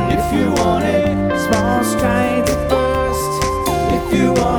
If you want it, small strides at first. If you want